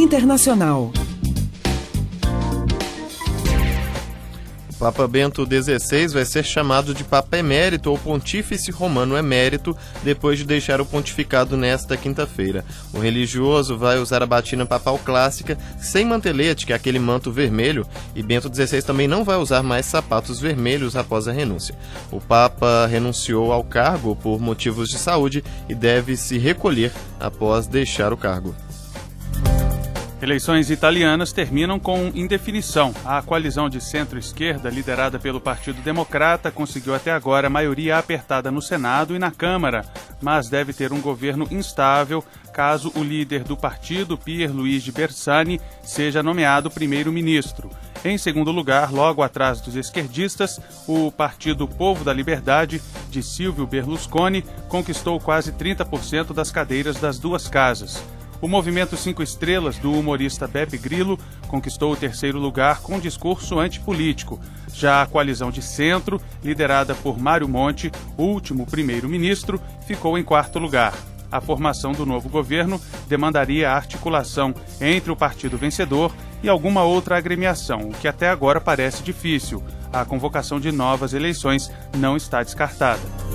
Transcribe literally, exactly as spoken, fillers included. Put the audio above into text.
Internacional. Papa Bento dezesseis vai ser chamado de Papa Emérito ou Pontífice Romano Emérito depois de deixar o pontificado nesta quinta-feira. O religioso vai usar a batina papal clássica sem mantelete, que é aquele manto vermelho, e Bento dezesseis também não vai usar mais sapatos vermelhos após a renúncia. O Papa renunciou ao cargo por motivos de saúde e deve se recolher após deixar o cargo. Eleições italianas terminam com indefinição. A coalizão de centro-esquerda, liderada pelo Partido Democrata, conseguiu até agora maioria apertada no Senado e na Câmara, mas deve ter um governo instável caso o líder do partido, Pierluigi Bersani, seja nomeado primeiro-ministro. Em segundo lugar, logo atrás dos esquerdistas, o Partido Povo da Liberdade, de Silvio Berlusconi, conquistou quase trinta por cento das cadeiras das duas casas. O Movimento Cinco Estrelas, do humorista Beppe Grillo, conquistou o terceiro lugar com discurso antipolítico. Já a coalizão de centro, liderada por Mário Monti, último primeiro-ministro, ficou em quarto lugar. A formação do novo governo demandaria a articulação entre o partido vencedor e alguma outra agremiação, o que até agora parece difícil. A convocação de novas eleições não está descartada.